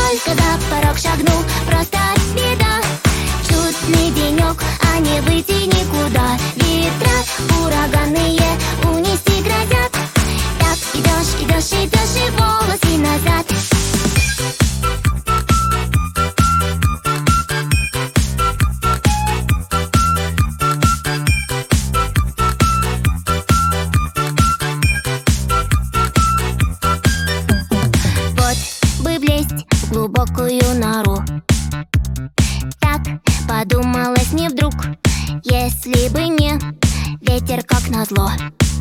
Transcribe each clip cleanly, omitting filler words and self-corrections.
Только за порог шагнул, просто беда. Чудный денек, а не выйти никуда. Ветра ураганные унести грозят. Так идешь, идешь, идешь и волосы назад. В глубокую нору. Так подумалось мне вдруг, если бы не ветер, как назло,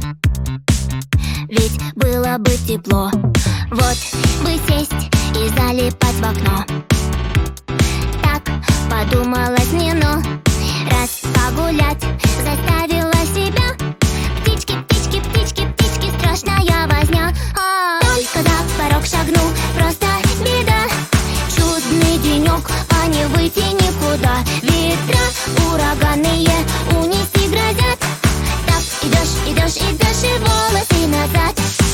ведь было бы тепло. Вот бы сесть и залипать в окно. Так подумалось мне, но раз погулять заставила себя. Птички, птички, птички, птички, страшная возня. Только за порог шагнул, просто беда. Чудный денек, а не выйти никуда. Ветра ураганные унести грозят. Так идешь, идешь, идешь и волосы назад.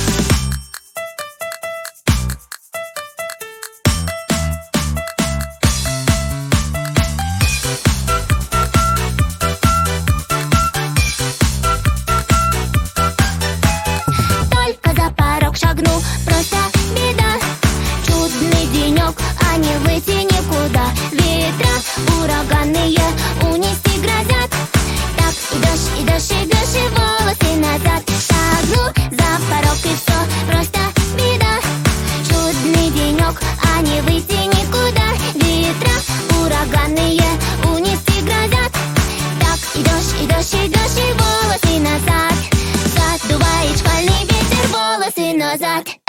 Только за порог шагнул, просто беда. Чудный денек, а не выйти никуда. Ветра ураганные унести грозят. Так идешь, идешь, идешь и волосы назад. Шагнул за порог и все, просто беда. Чудный денек, а не выйти никуда. Ветра ураганные унести грозят. Так идешь, идешь, идешь и волосы назад. Задувает шквальный ветер, волосы назад.